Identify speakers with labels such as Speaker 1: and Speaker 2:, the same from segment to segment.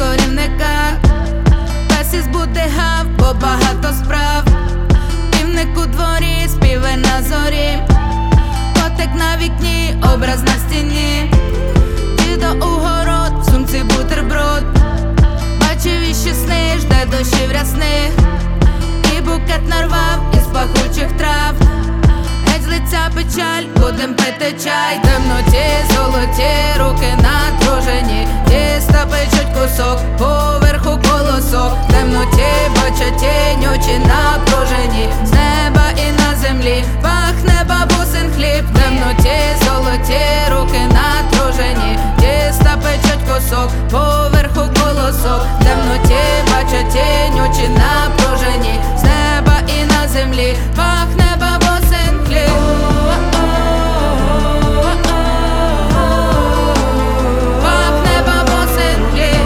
Speaker 1: корівника. Пес із буде гав, бо багато справ. Півник у дворі, співе на зорі. Котик на вікні, образ на стіні. Дідо у город, в сумці бутерброд. Бачив іще сни, жде дощів рясних. І букет нарвав із пахучих трав. Геть з лиця печаль, будем пити чай. В темноті золоті руки натружені. Тіста печуть кусок, поверху колосок. В темноті бачать тінь, очі напружені. З неба і на землі пахне бабусин хліб. В темноті золоті руки натружені. Тіста печуть кусок, поверху колосок. В темноті бачать тінь, очі напружені. З неба і на землі пахне бабусин хліб. Пахне бабусин хліб.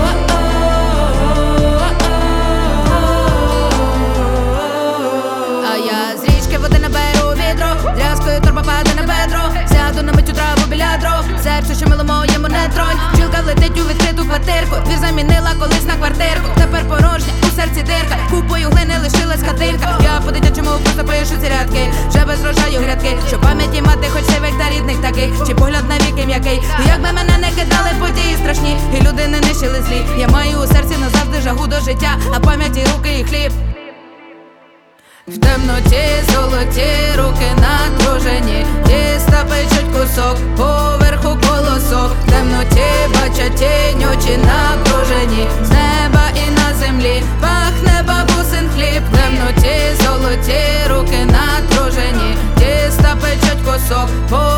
Speaker 1: А я з річки води наберу відро. Дрязкою торба паде на бедро. Сяду на мить у траву біля дров. Серце, що мило моєму не тронь. Бджілка влетить у відкриту квартирку. Двір замінила колись на квартирку. Тепер порожня, у серці дирка. Купою глини лишилась хатинка. Я по-дитячому просто пишу ці рядки. Вже без рожаю грядки. Щоб пам'яті мати хоч сивих та рідних таких. Чи погляд на віки м'який. Якби мене не кидали події страшні, і люди не нищили злі. Я маю у серці назавжди жагу до життя, а пам'яті руки і хліб. В темноті золоті руки натружені. Тіста печуть кусок, поверху колосок. В темноті бачать тінь, очі напружені. З неба і на землі пахне бабусин хліб. В темноті золоті руки натружені. Тіста печуть кусок,